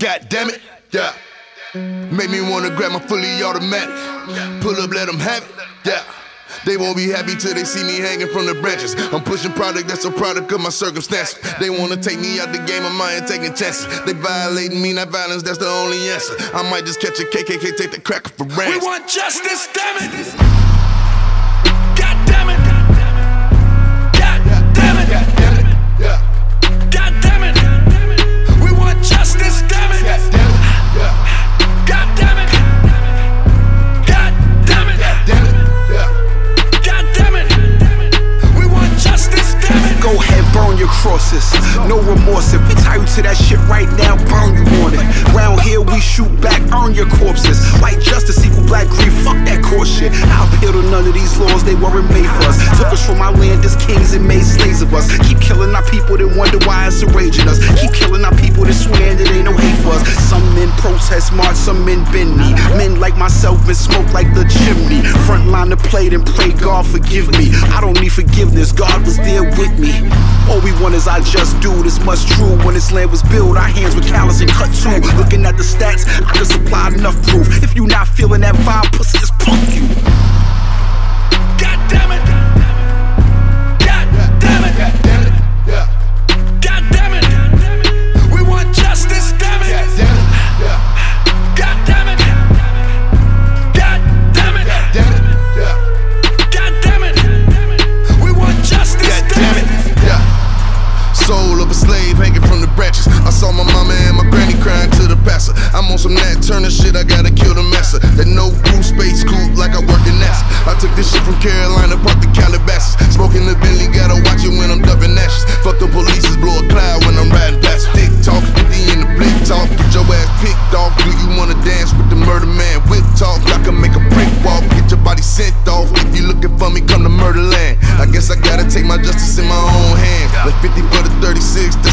God damn it, yeah. Make me wanna grab my fully automatic. Pull up, let them have it, yeah. They won't be happy till they see me hanging from the branches. I'm pushing product that's a product of my circumstances. They wanna take me out the game, I'm out here taking chances. They violating me, not violence, that's the only answer. I might just catch a KKK, take the cracker for ransom. We want justice, damn it! God damn it! God damn it! God damn it, yeah. God damn it! We want justice, damn it! God damn it, yeah. God damn it! God damn it! God damn it, yeah. God damn it! We want justice, damn it! Go ahead, burn your crosses. No remorse. If we tie you to that shit right now, burn you on it. Round here we shoot back, earn your corpses. White justice equal black grief, fuck that core shit. I'll appeal to none of these laws, they weren't made for us. Took us from our land as kings and made slaves of us. Keep killing our people that wonder why it's enraging us. Keep killing our people that swear that ain't no hate for us. Some men protest march, some men bend knee. Men like myself been smoked like the chimney. Front line to plate and pray God forgive me. I don't need forgiveness, God was there with me. All we want is I just do this much true. When this land was built, our hands were callous and cut too. Looking at the stats, I can supply enough proof. If you not feeling that vibe, pussy, just punk you. God damn it! God damn it! God damn it, yeah. God damn it! We want justice, damn it! God damn it, yeah. God damn it! God damn it! God damn it, yeah. God damn it! We want justice, God damn damn it! it, yeah. Soul of a slave hanging from the branches. I saw my mama and my granny crying to the pastor. I'm on some Nat Turner shit, I gotta kill the master. That no Bruce space coupe like I work in NASA. I took this shit from Carolina, parked the Calabasas. Smoking the Bentley, gotta watch it when I'm dumping ashes. Fuck the police, blow a cloud when I'm riding past. Thick talk, 50 in the blick talk. Get your ass picked off. Do you wanna dance with the murder man? Whip talk, I can make a brick walk. Get your body sent off. If you looking for me, come to Murderland. I guess I gotta take my justice in my own hands. Like 50 for the 36,